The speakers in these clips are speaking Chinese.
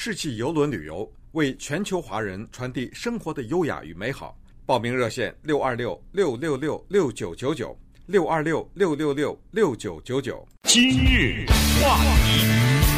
世纪邮轮旅游，为全球华人传递生活的优雅与美好。报名热线626-666-6999，626-666-6999。 今日话题，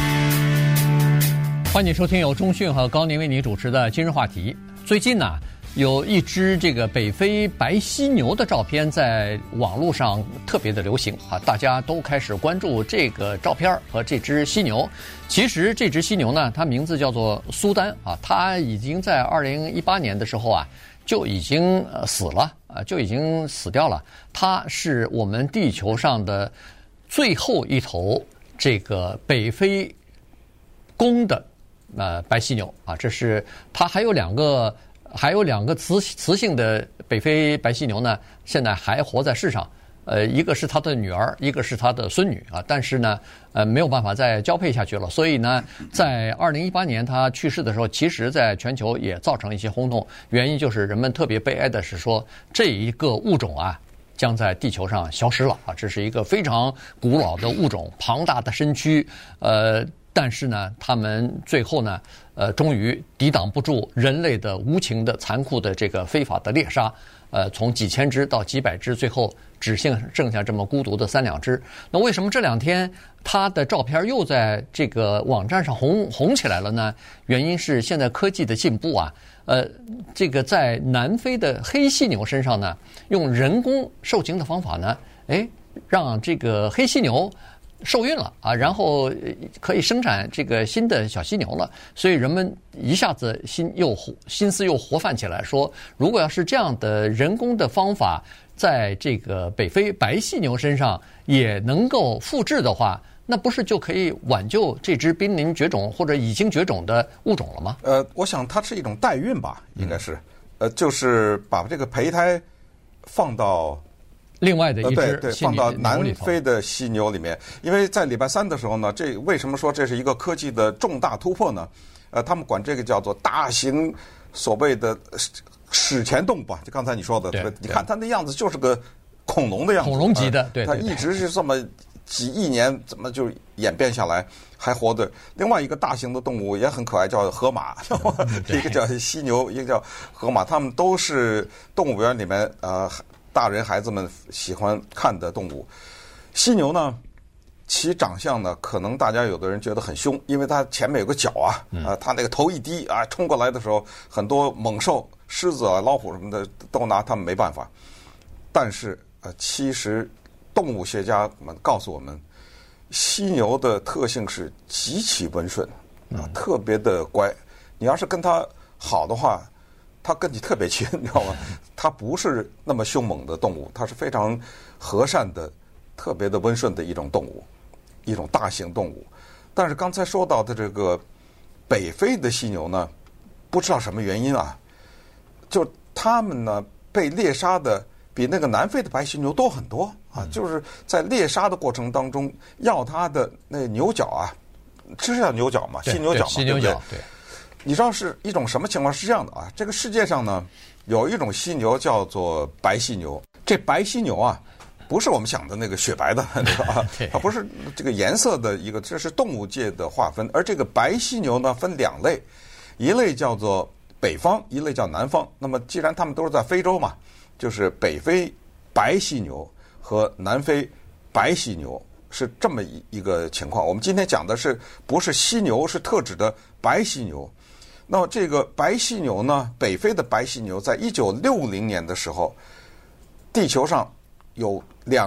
欢迎收听由钟迅和高宁为你主持的今日话题。最近呢，有一只这个北非白犀牛的照片在网络上特别的流行啊，大家都开始关注这个照片和这只犀牛。其实这只犀牛呢，它名字叫做苏丹啊，它已经在2018年的时候啊就已经死了啊，就已经死掉了。它是我们地球上的最后一头这个北非公的白犀牛啊，这是它还有两个雌性的北非白犀牛呢，现在还活在世上。一个是他的女儿，一个是他的孙女啊，但是呢，没有办法再交配下去了。所以呢，在2018年他去世的时候，其实在全球也造成一些轰动。原因就是人们特别悲哀的是说，这一个物种啊，将在地球上消失了啊。这是一个非常古老的物种，庞大的身躯，但是呢，他们最后呢，终于抵挡不住人类的无情的、残酷的这个非法的猎杀。从几千只到几百只，最后只剩下这么孤独的3、2只。那为什么这2天它的照片又在这个网站上红起来了呢？原因是现在科技的进步啊，这个在南非的黑犀牛身上呢，用人工受精的方法呢，让这个黑犀牛受孕了啊，然后可以生产这个新的小犀牛了，所以人们一下子心思又活泛起来，说如果要是这样的人工的方法在这个北非白犀牛身上也能够复制的话，那不是就可以挽救这只濒临绝种或者已经绝种的物种了吗？ 我想它是一种代孕吧，应该是，就是把这个胚胎放到另外的一只对，放到南非的犀牛里面，因为在礼拜3的时候呢，这为什么说这是一个科技的重大突破呢？他们管这个叫做大型所谓的史前动物吧，就刚才你说的，你看它那样子就是个恐龙的样子， 恐龙级的，对， 它一直是这么几亿年，怎么就演变下来还活的？另外一个大型的动物也很可爱，叫河马，一个叫犀牛，一个叫河马，它们都是动物园里面大人孩子们喜欢看的动物。犀牛呢，其长相呢，可能大家有的人觉得很凶，因为它前面有个角啊，它那个头一低啊，冲过来的时候，很多猛兽、狮子啊、老虎什么的都拿它们没办法。但是其实动物学家们告诉我们，犀牛的特性是极其温顺啊，特别的乖。你要是跟它好的话，它跟你特别亲，你知道吗？它不是那么凶猛的动物，它是非常和善的、特别的温顺的一种动物，一种大型动物。但是刚才说到的这个北非的犀牛呢，不知道什么原因啊，就它们呢被猎杀的比那个南非的白犀牛多很多啊，就是在猎杀的过程当中要它的那牛角啊，这是叫牛角嘛，犀牛角嘛， 犀牛角，对。 你知道是一种什么情况？是这样的啊，这个世界上呢，有一种犀牛叫做白犀牛。这白犀牛啊，不是我们想的那个雪白的那个啊，它不是这个颜色的一个，这是动物界的划分。而这个白犀牛呢，分2类，一类叫做北方，一类叫南方。那么既然它们都是在非洲嘛，就是北非白犀牛和南非白犀牛是这么一个情况。我们今天讲的是不是犀牛，是特指的白犀牛。那么这个白犀牛呢，北非的白犀牛在1960年的时候，地球上有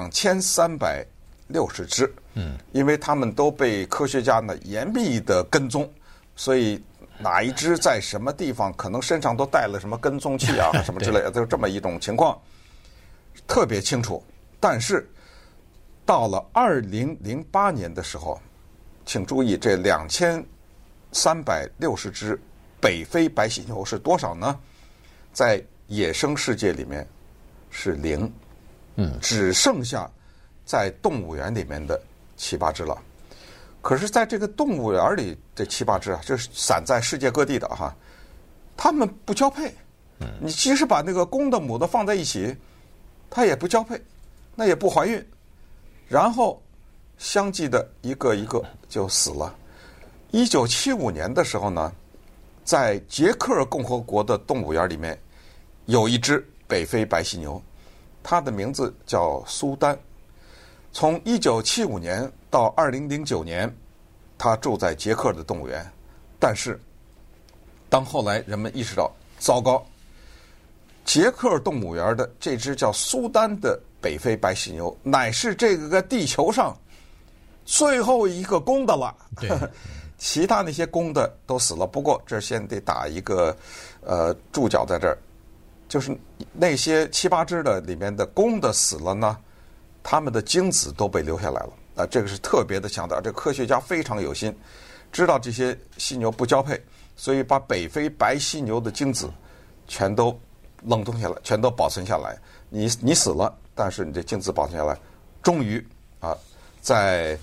2360只，因为它们都被科学家呢严密的跟踪，所以哪一只在什么地方，可能身上都带了什么跟踪器啊什么之类的，就这么一种情况，特别清楚。但是到了2008年的时候，请注意，这2360只北非白犀牛是多少呢？在野生世界里面是0，只剩下在动物园里面的7、8只了。可是在这个动物园里这7、8只啊，就是散在世界各地的哈，它们不交配。你即使把那个公的母的放在一起，它也不交配，那也不怀孕，然后相继的一个一个就死了。 1975年的时候呢，在捷克共和国的动物园里面有一只北非白犀牛，它的名字叫苏丹。从1975年到2009年，它住在捷克的动物园。但是当后来人们意识到，糟糕，捷克动物园的这只叫苏丹的北非白犀牛乃是这个地球上最后一个公的了，其他那些公的都死了。不过这先得打一个注脚在这儿，就是那些7、8只的里面的公的死了呢，他们的精子都被留下来了。这个是特别的强调，这科学家非常有心，知道这些犀牛不交配，所以把北非白犀牛的精子全都冷冻下来，全都保存下来。你死了，但是你这精子保存下来。终于在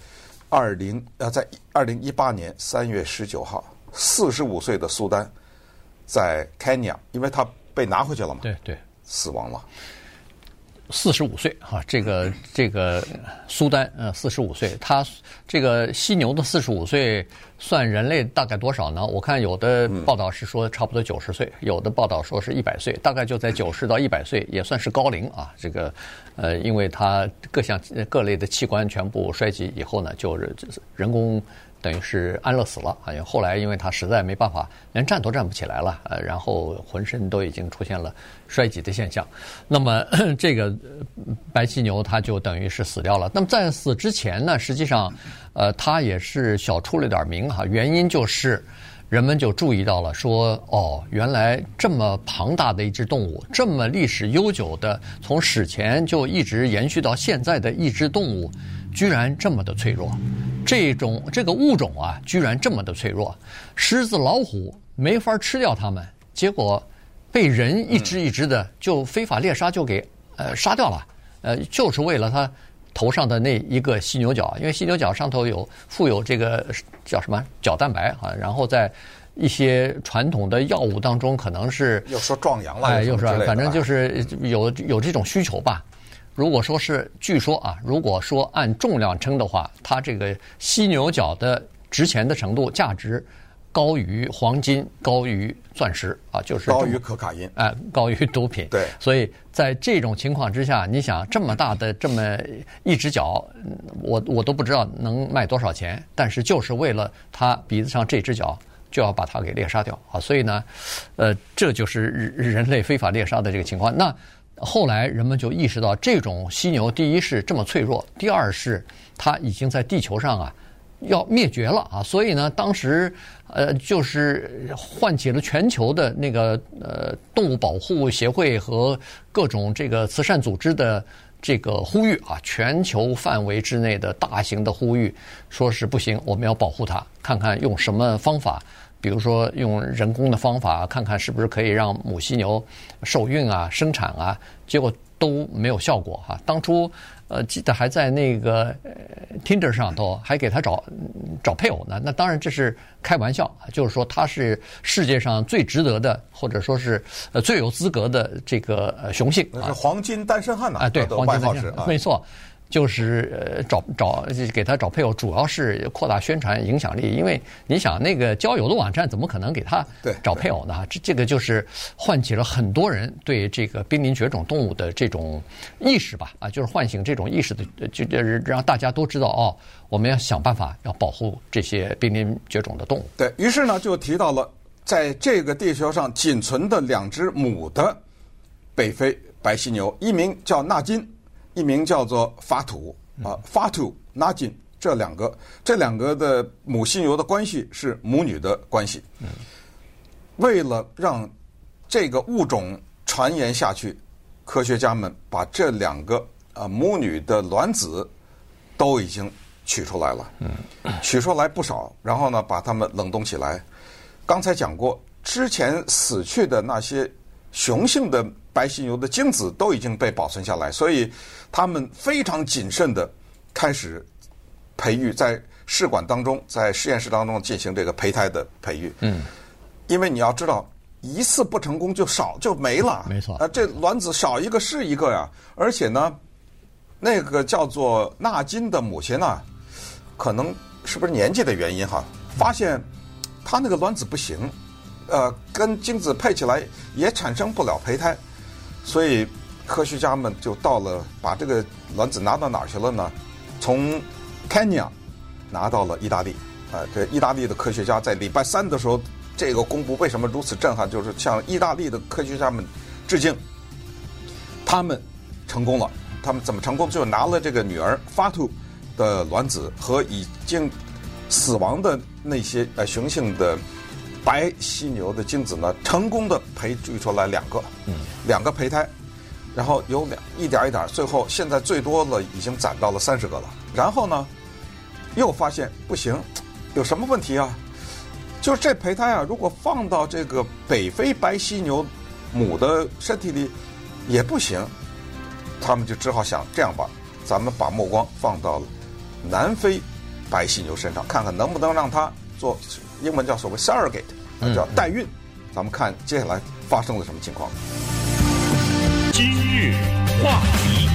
2018年3月19号，45岁的苏丹在肯尼亚，因为他被拿回去了嘛， 对， 死亡了。 45岁哈，这个苏丹45岁，他这个犀牛的45岁算人类大概多少呢？我看有的报道是说差不多90岁，有的报道说是100岁，大概就在90到100岁，也算是高龄啊。这个因为他各类的器官全部衰竭以后呢，就是人工等于是安乐死了。好像后来因为他实在没办法，连站都站不起来了，然后浑身都已经出现了衰竭的现象。那么这个白犀牛它就等于是死掉了。那么在死之前呢，实际上它也是小出了点名哈，原因就是人们就注意到了说，原来这么庞大的一只动物，这么历史悠久的，从史前就一直延续到现在的一只动物，居然这么的脆弱。这个物种啊，居然这么的脆弱，狮子老虎没法吃掉它们，结果被人一只一只的就非法猎杀，就给杀掉了。就是为了它头上的那一个犀牛角，因为犀牛角上头附有这个叫什么角蛋白啊，然后在一些传统的药物当中，可能是又说壮阳了， 又说反正就是有这种需求吧。如果说是，据说啊，如果说按重量称的话，它这个犀牛角的值钱的程度、价值高于黄金，高于钻石啊，就是高于可卡因， 高于毒品。 对， 所以在这种情况之下，你想这么大的这么一只脚，我都不知道能卖多少钱，但是就是为了它鼻子上这只脚，就要把它给猎杀掉啊！所以呢，这就是人类非法猎杀的这个情况。那后来人们就意识到，这种犀牛第一是这么脆弱，第二是它已经在地球上啊要灭绝了啊！所以呢，当时就是唤起了全球的那个动物保护协会和各种这个慈善组织的这个呼吁啊，全球范围之内的大型的呼吁，说是不行，我们要保护它，看看用什么方法。比如说用人工的方法，看看是不是可以让母犀牛受孕啊、生产啊，结果都没有效果哈。当初记得还在那个Tinder 上头还给他找配偶呢。那当然这是开玩笑，就是说他是世界上最值得的，或者说是最有资格的这个雄性啊，是黄金单身汉呐， 对，黄金单身汉，没错。就是给他找配偶，主要是扩大宣传影响力。因为你想，那个交友的网站怎么可能给他找配偶呢？这个就是唤起了很多人对这个濒临绝种动物的这种意识吧，就是唤醒这种意识的，就让大家都知道我们要想办法要保护这些濒临绝种的动物。 对，于是呢，就提到了在这个地球上仅存的2只母的北非白犀牛，一名叫纳金，一名叫做法土法土纳金，这两个的母犀牛的关系是母女的关系。为了让这个物种传言下去，科学家们把这2个母女的卵子都已经取出来了，取出来不少，然后呢把它们冷冻起来。刚才讲过，之前死去的那些雄性的白犀牛的精子都已经被保存下来，所以他们非常谨慎的开始培育，在试管当中，在实验室当中进行这个胚胎的培育。因为你要知道，一次不成功就没了， 没错。 这卵子少一个是一个呀。而且呢，那个叫做纳金的母亲呢，可能是不是年纪的原因哈， 发现它那个卵子不行，跟精子配起来也产生不了胚胎，所以科学家们就把这个卵子拿到哪儿去了呢？从肯尼亚拿到了意大利。这意大利的科学家在礼拜3的时候，这个公布为什么如此震撼，就是向意大利的科学家们致敬。他们成功了，他们怎么成功？就拿了这个女儿法图的卵子和已经死亡的那些雄性的白犀牛的精子呢，成功的培育出来2个胚胎，然后有一点一点，最后现在最多了已经攒到了30个了。然后呢，又发现不行，有什么问题啊？就是这胚胎啊，如果放到这个北非白犀牛母的身体里也不行，他们就只好想这样吧，咱们把目光放到南非白犀牛身上，看看能不能让它做英文叫所谓 surrogate， 叫代孕。咱们看接下来发生了什么情况。 今日话题，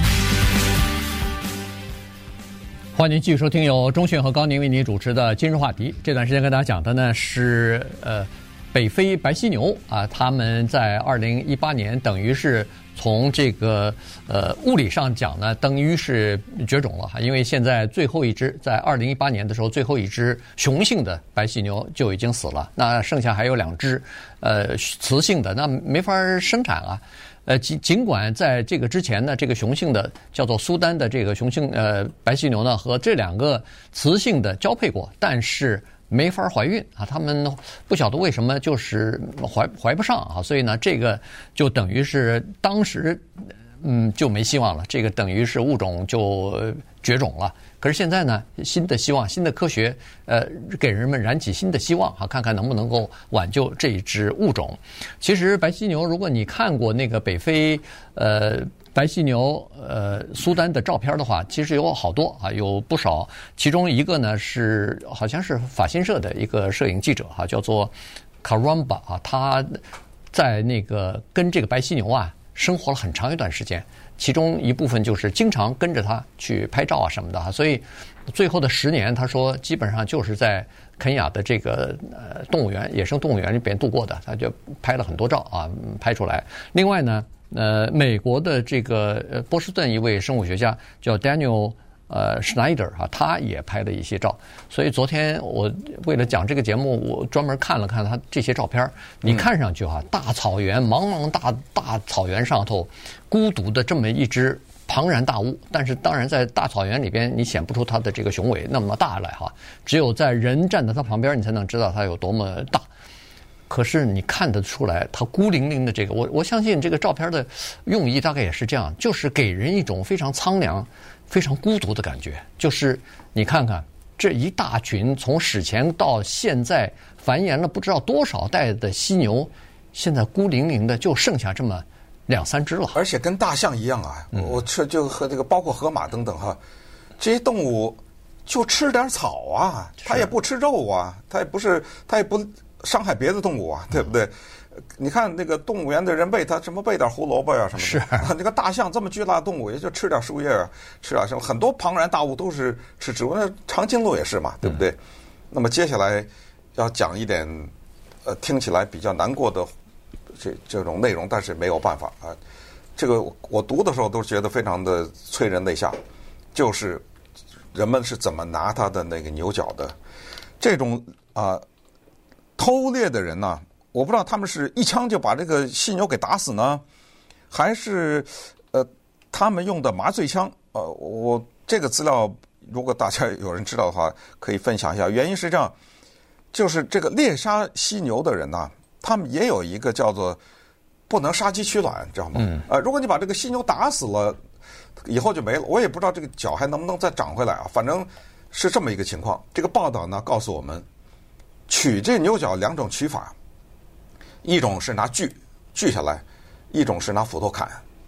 欢迎继续收听由钟迅和高宁为您主持的今日话题。这段时间跟大家讲的呢是北非白犀牛啊，他们在2018年等于是从这个物理上讲呢，等于是绝种了哈，因为现在最后一只在2018年的时候，最后一只雄性的白犀牛就已经死了，那剩下还有2只雌性的，那没法生产啊。尽管在这个之前呢，这个雄性的叫做苏丹的这个雄性白犀牛呢，和这2个雌性的交配过，但是没法怀孕啊，他们不晓得为什么就是怀不上啊，所以呢，这个就等于是当时就没希望了，这个等于是物种就绝种了。可是现在呢，新的希望，新的科学给人们燃起新的希望啊，看看能不能够挽救这一只物种。其实白犀牛，如果你看过那个北非白犀牛苏丹的照片的话，其实有好多啊，有不少。其中一个呢是好像是法新社的一个摄影记者啊，叫做 Karamba 啊，他在那个跟这个白犀牛啊生活了很长一段时间，其中一部分就是经常跟着他去拍照啊什么的，所以最后的10年，他说基本上就是在肯亚的这个动物园、野生动物园里边度过的，他就拍了很多照啊，拍出来。另外呢，美国的这个波士顿一位生物学家叫 Daniel Schneider 啊，他也拍了一些照。所以昨天我为了讲这个节目，我专门看了看他这些照片。你看上去大草原，茫茫大草原上头，孤独的这么一只庞然大物，但是当然在大草原里边你显不出它的这个雄伟那么大来哈，只有在人站在它旁边，你才能知道它有多么大。可是你看得出来，它孤零零的这个，我相信这个照片的用意大概也是这样，就是给人一种非常苍凉、非常孤独的感觉。就是你看看这一大群从史前到现在繁衍了不知道多少代的犀牛，现在孤零零的就剩下这么2-3只了。 而且跟大象一样啊，我就和这个包括河马等等哈，这些动物就吃点草啊，它也不吃肉啊，它也不伤害别的动物啊，对不对？你看那个动物园的人喂它什么，喂点胡萝卜呀什么的。 是那个大象这么巨大的动物，也就吃点树叶啊，吃点什么。很多庞然大物都是吃植物，那长颈鹿也是嘛，对不对？那么接下来要讲一点听起来比较难过的这种内容，但是没有办法啊。这个我读的时候都觉得非常的催人泪下，就是人们是怎么拿它的那个牛角的，这种偷猎的人呢，我不知道他们是一枪就把这个犀牛给打死呢，还是他们用的麻醉枪。我这个资料如果大家有人知道的话，可以分享一下。原因是这样，就是这个猎杀犀牛的人呢，他们也有一个叫做不能杀鸡取卵，知道吗？如果你把这个犀牛打死了，以后就没了。我也不知道这个角还能不能再长回来啊，反正是这么一个情况。这个报道呢告诉我们，取这牛角2种取法，一种是拿锯下来，一种是拿斧头砍。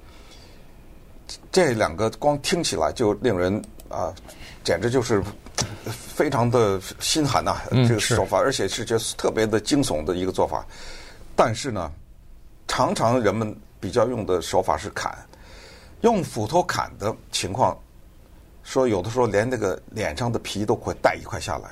这2个光听起来就令人简直就是非常的心寒呐，这个手法，而且是觉得特别的惊悚的一个做法。但是呢，常常人们比较用的手法是砍，用斧头砍的情况，说有的时候连那个脸上的皮都会带一块下来。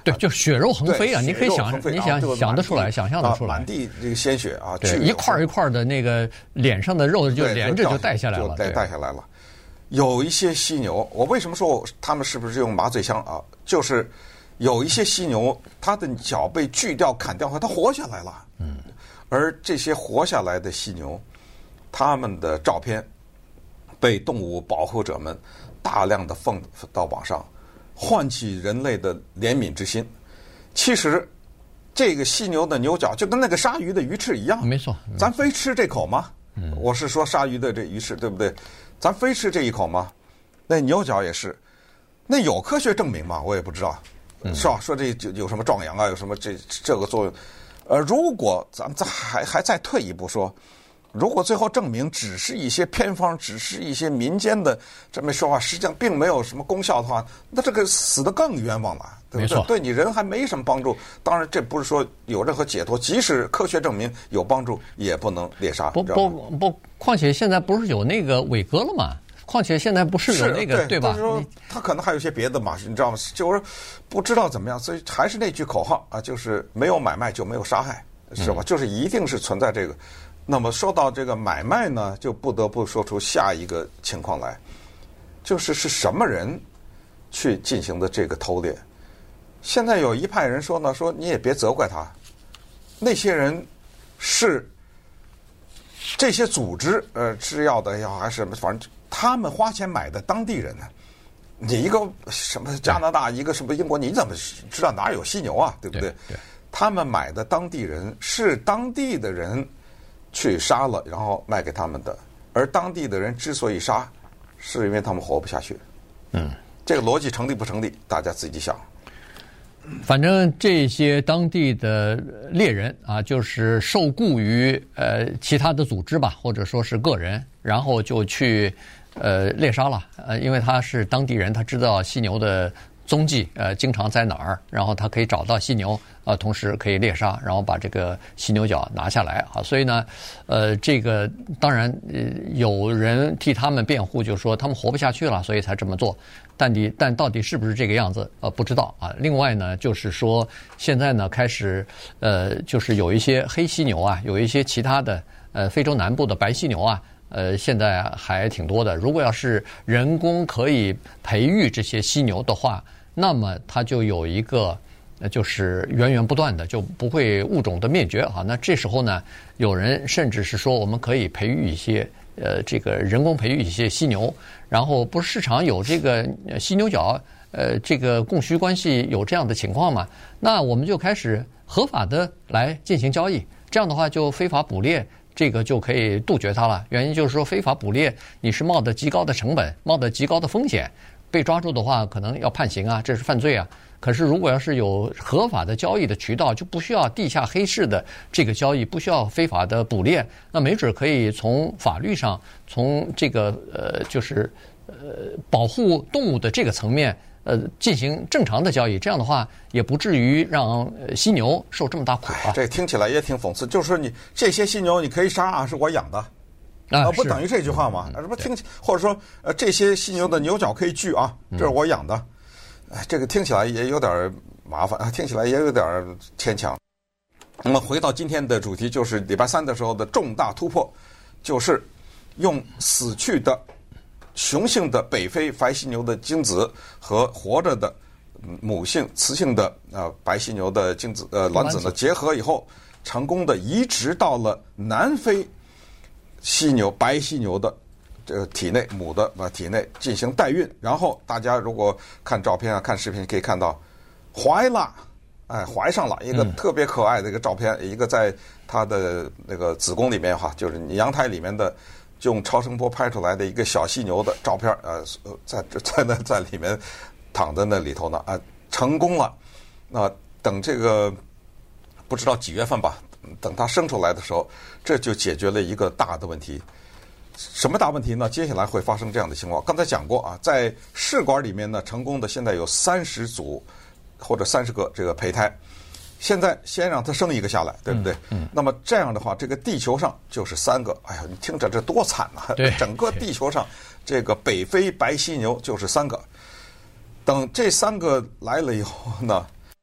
对，就血肉横飞啊！你可以想得出来，想象得出来， 满地这个鲜血啊， 对，一块一块的那个脸上的肉就连着就带下来了， 带下来了。有一些犀牛，我为什么说他们是不是用麻醉枪啊？就是有一些犀牛，它的脚被锯掉、砍掉后，它活下来了。而这些活下来的犀牛，他们的照片被动物保护者们大量的放到网上，唤起人类的怜悯之心。其实，这个犀牛的牛角就跟那个鲨鱼的鱼翅一样， 没错。 咱非吃这口吗？我是说鲨鱼的这鱼翅，对不对？咱非吃这一口吗？那牛角也是，那有科学证明吗？我也不知道，是吧？说这有什么壮阳啊，有什么这个作用？如果咱们还再退一步说，如果最后证明只是一些偏方，只是一些民间的这么说法，实际上并没有什么功效的话，那这个死得更冤枉了，对不对？对你人还没什么帮助。当然，这不是说有任何解脱，即使科学证明有帮助，也不能猎杀。 不，况且现在不是有那个伟哥了吗？况且现在不是有那个 对吧？ 说他可能还有些别的嘛，你知道吗？就是不知道怎么样，所以还是那句口号啊，就是没有买卖就没有杀害，是吧？就是一定是存在这个。那么说到这个买卖呢，就不得不说出下一个情况来，就是什么人去进行的这个偷猎？现在有一派人说呢，说你也别责怪他，那些人是这些组织制药的也好还是什么，反正他们花钱买的当地人呢。你一个什么加拿大，一个什么英国，你怎么知道哪有犀牛啊？对不对？他们买的当地人是当地的人去杀了，然后卖给他们的。而当地的人之所以杀，是因为他们活不下去。这个逻辑成立不成立？大家自己想。 反正这些当地的猎人啊，就是受雇于其他的组织吧，或者说是个人，然后就去猎杀了。因为他是当地人，他知道犀牛的踪迹经常在哪儿，然后他可以找到犀牛，同时可以猎杀，然后把这个犀牛角拿下来啊。所以呢，这个当然有人替他们辩护，就说他们活不下去了，所以才这么做。但到底是不是这个样子，不知道啊。另外呢，就是说现在呢开始就是有一些黑犀牛啊，有一些其他的非洲南部的白犀牛啊。现在还挺多的。如果要是人工可以培育这些犀牛的话，那么它就有一个就是源源不断的，就不会物种的灭绝啊。那这时候呢，有人甚至是说我们可以培育一些这个人工培育一些犀牛，然后不是市场有这个犀牛角这个供需关系有这样的情况嘛？那我们就开始合法的来进行交易，这样的话就非法捕猎。这个就可以杜绝它了。原因就是说，非法捕猎你是冒着极高的成本，冒着极高的风险，被抓住的话可能要判刑啊，这是犯罪啊。可是如果要是有合法的交易的渠道，就不需要地下黑市的这个交易，不需要非法的捕猎，那没准可以从法律上，从这个就是保护动物的这个层面。进行正常的交易，这样的话也不至于让犀牛受这么大苦啊。 这听起来也挺讽刺，就是说你这些犀牛你可以杀啊，是我养的啊，不等于这句话吗？什么听，或者说这些犀牛的牛角可以锯啊，这是我养的，这个听起来也有点麻烦，听起来也有点牵强。那么回到今天的主题，就是礼拜三的时候的重大突破，就是用死去的雄性的北非白犀牛的精子和活着的母性雌性的白犀牛的精子卵子呢结合以后，成功的移植到了南非犀牛白犀牛的体内，母的体内进行代孕。然后大家如果看照片啊看视频可以看到怀了，怀上了一个特别可爱的一个照片，一个在它的那个子宫里面就是羊胎里面的。用超声波拍出来的一个小犀牛的照片，在里面躺在那里头呢，成功了。那等这个不知道几月份吧，等它生出来的时候，这就解决了一个大的问题。什么大问题呢？接下来会发生这样的情况。刚才讲过啊，在试管里面呢，成功的现在有30组或者30个这个胚胎。现在先让它生一个下来，对不对？那么这样的话，这个地球上就是3个。哎呀，你听着这多惨啊！整个地球上这个北非白犀牛就是3个。等这3个来了以后呢，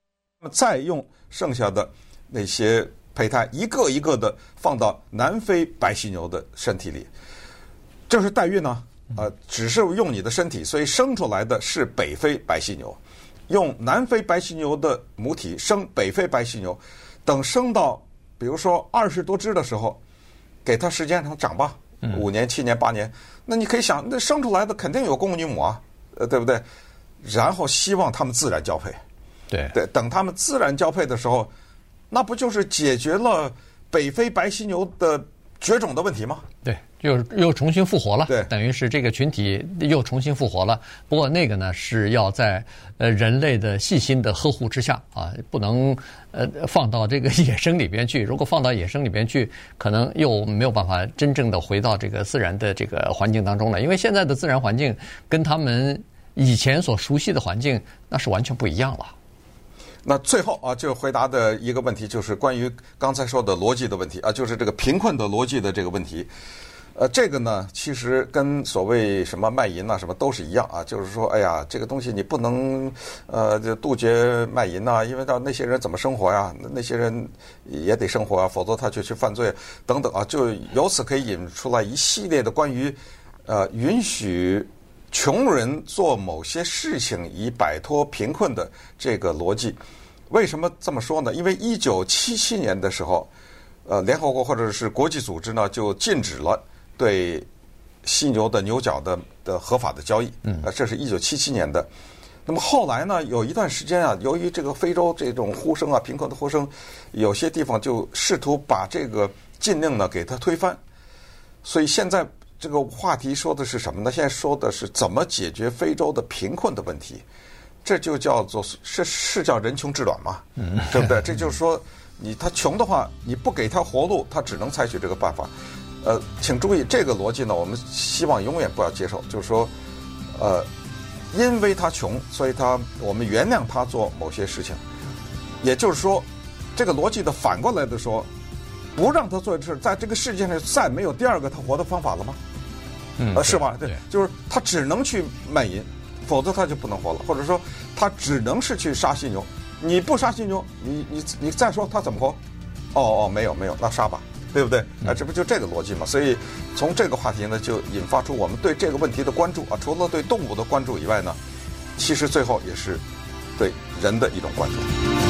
再用剩下的那些胚胎一个一个的放到南非白犀牛的身体里。这是代孕呢，只是用你的身体，所以生出来的是北非白犀牛。用南非白犀牛的母体生北非白犀牛，等生到比如说20多只的时候，给它时间让它长吧，5年、7年、8年，那你可以想，那生出来的肯定有公女母啊，对不对？然后希望他们自然交配， 对， 等他们自然交配的时候，那不就是解决了北非白犀牛的绝种的问题吗？ 对，又重新复活了， 对， 等于是这个群体又重新复活了。不过那个呢是要在人类的细心的呵护之下啊，不能放到这个野生里边去。如果放到野生里边去，可能又没有办法真正的回到这个自然的这个环境当中了。因为现在的自然环境跟他们以前所熟悉的环境那是完全不一样了。 那最后啊，就回答的一个问题，就是关于刚才说的逻辑的问题啊，就是这个贫困的逻辑的这个问题。这个呢，其实跟所谓什么卖淫啊，什么都是一样啊，就是说，哎呀，这个东西你不能就杜绝卖淫呐，因为到那些人怎么生活呀？那些人也得生活啊，否则他就去犯罪等等啊，就由此可以引出来一系列的关于允许穷人做某些事情以摆脱贫困的这个逻辑。为什么这么说呢？因为1977年的时候，联合国或者是国际组织呢就禁止了对犀牛的牛角的合法的交易。这是1977年的。那么后来呢，有一段时间啊，由于这个非洲这种呼声啊，贫困的呼声，有些地方就试图把这个禁令呢给它推翻。所以现在这个话题说的是什么呢？现在说的是怎么解决非洲的贫困的问题。这就叫做是叫人穷志短嘛，对不对？这就是说，他穷的话，你不给他活路，他只能采取这个办法。请注意这个逻辑呢，我们希望永远不要接受。就是说，因为他穷，所以我们原谅他做某些事情。也就是说，这个逻辑的反过来的说，不让他做的事，在这个世界上再没有第二个他活的方法了吗？是吧？对，就是他只能去卖淫。否则他就不能活了，或者说他只能是去杀犀牛。你不杀犀牛，你再说他怎么活？没有，那杀吧，对不对？这不就这个逻辑吗？所以从这个话题呢，就引发出我们对这个问题的关注啊。除了对动物的关注以外呢，其实最后也是对人的一种关注。